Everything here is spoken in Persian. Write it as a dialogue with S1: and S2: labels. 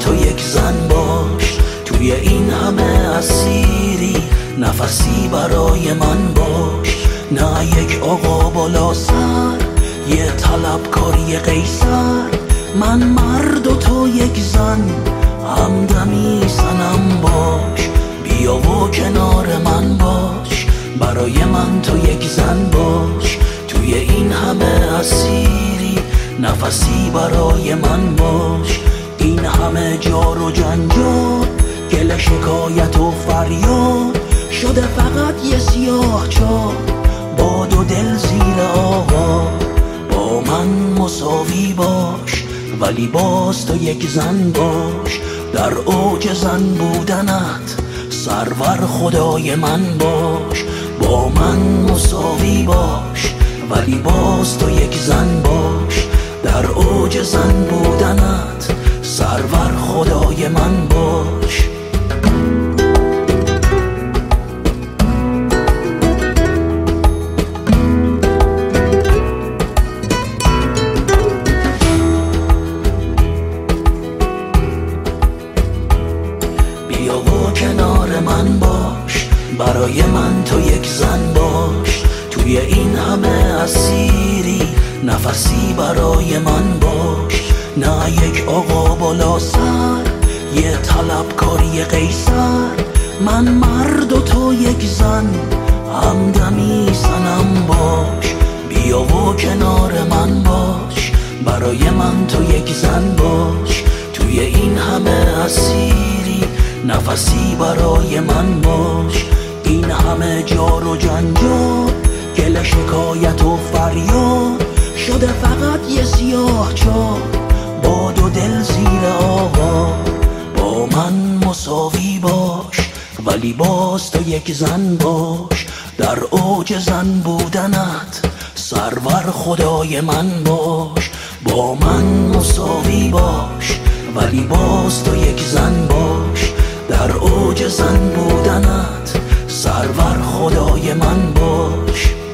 S1: تو یک زن باش، توی این همه اسیری نفسی برای من باش. نه یک آقا بالا سر، یه طلبکاری قیصر، من مرد و تو یک زن، همدمی صنم باش. بیا و کنار من باش، برای من تو یک زن باش، توی این همه اسیری نفسی برای من باش. این همه جار و جنجال، گله شکایت و فریاد، شده فقط یه سیاه چال با دو دل زیر آقا. با من مساوی باش ولی باز تو یک زن باش، در اوج زن بودنت سرور خدای من باش. با من مساوی باش ولی باز تو یک زن باش، در اوج زن بودنت سرور خدای من باش. بیا و کنار من باش، برای من تو یک زن باش، توی این همه اسیری نفسی برای من باش. نه یک آقا بالا سر، یه طلبکاری قیصر، من مرد و تو یک زن، همدمی صنم باش. بیا و کنار من باش، برای من تو یک زن باش، توی این همه اسیری نفسی برای من باش. این همه جار و جنجال، گله شکایت و فریاد، شده فقط یه سیاه چال با دو دل زیر آقا. با من مساوی باش ولی باز تو یک زن باش، در اوج زن بودنت سرور خدای من باش. با من مساوی باش ولی باز تو یک زن باش، در اوج زن بودنت سرور خدای من باش.